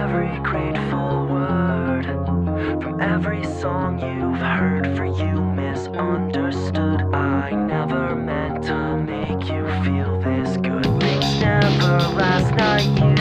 every grateful word, from every song you've heard. For you misunderstood. I never meant to make you feel this good. Things never last night. You